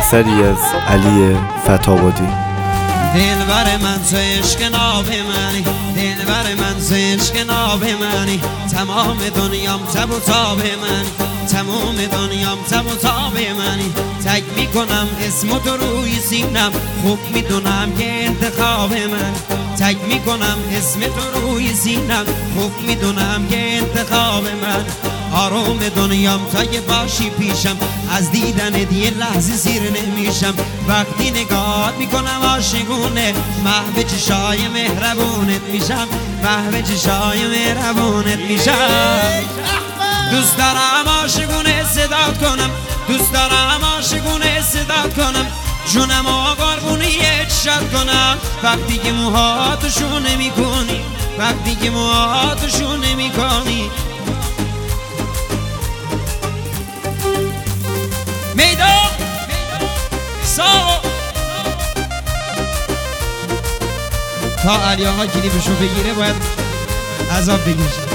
اثری از علی فتابادی. دلبر من تو عشق ناب منی، دلبر من تو عشق ناب منی، تمام دنیام تب و تاب منی، تمام دنیام تب و تاب منی. تک میکنم اسم تو روی سینم، خوب میدونم که انتخاب من. تک میکنم اسم تو روی سینم، خوب میدونم که انتخاب من. آروم دنیام تا یه باشی پیشم، از دیدن یه لحظه سیر نمیشم. وقتی نگاهت میکنم عاشقونه، محو چشای مهربونت میشم، محو چشای مهربونت میشم. دوست دارم عاشقونه صدات کنم، دوست دارم عاشقونه صدات کنم، جونم و قربونی چشات کنم. وقتی که موهاتو نمی کنی، وقتی که موهاتو نمی کنی. میدان ساو تا علی آقا کلیپشو بگیره باید عذاب بکشه.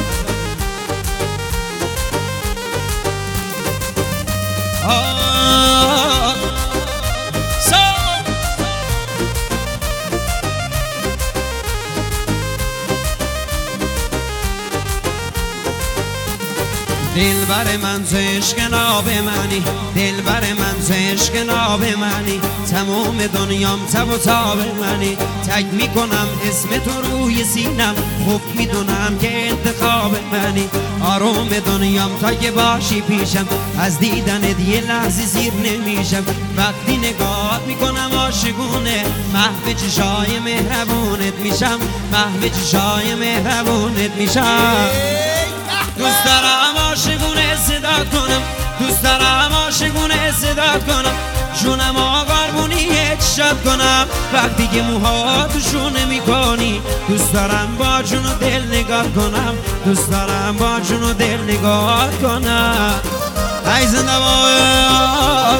دلبر من تو عشق ناب منی، دلبر من تو عشق ناب منی، تمام دنیام تب و تاب منی. تک میکنم اسم تو روی سینم، خوب میدونم که انتخاب منی. آروم دنیام تا یه باشی پیشم، از دیدن یه لحظه سیر نمیشم. وقتی نگاهت میکنم عاشقونه، محو چشای مهربونت میشم، محو چشای مهربونت میشم. دوست دارم عاشقونه صدات کنم، دوست دارم عاشقونه صدات کنم، جونم و قربونی چشات کنم. وقتی که موهاتو نمی کنی، دوست دارم با جون و دل نگاه کنم، دوست دارم با جون و دل نگاه کنم. ای زنده باد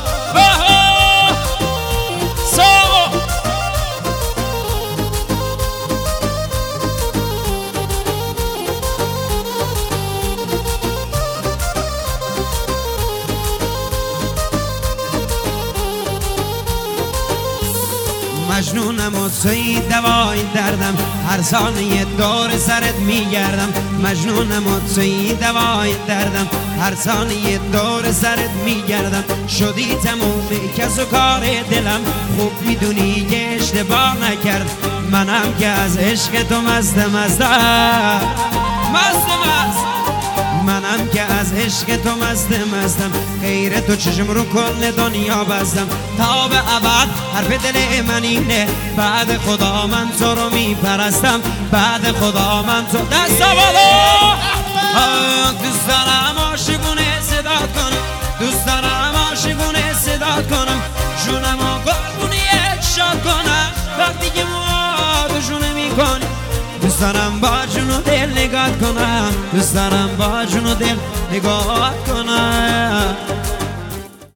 مجنونم و توی دوای دردم، هر ثانیه دور سرت میگردم. مجنونم و توی دوای دردم، هر ثانیه دور سرت میگردم. شدی تموم کس و کار دلم، خوب میدونی که اشتباه نکرد. منم که از عشق تو مستم مستم مستم، منم که از عشق تو مستم. غیر تو چشم رو کل دنیا بستم. تا به ابد حرف دل من اینه، بعد خدا من تو رو میپرستم، بعد خدا من تو. دست بالا. دوست دارم عاشقونه صدات کنم، دوست دارم عاشقونه صدات کنم، جونم و قربونی چشات کنم. وقتی که موهاتو نمیکنی، دوست دارم با جون و دل نگاه کنم، دوست دارم با جون و دل نگاه کنم.